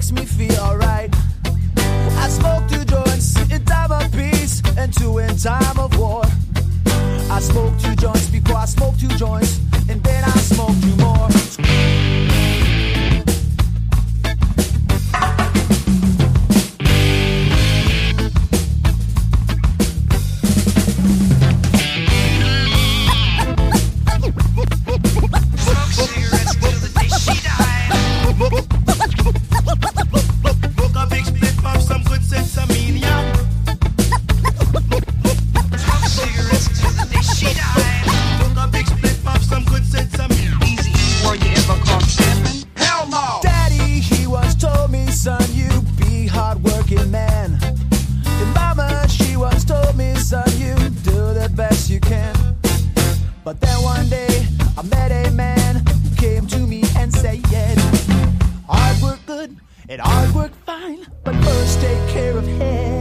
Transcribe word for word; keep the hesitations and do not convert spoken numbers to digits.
makes me feel alright. I smoke two joints in time of peace and two in time of war. I smoke two joints before I smoke two joints, and then I smoke two more. But then one day I met a man who came to me and said, hard work good and hard work fine, but first take care of head.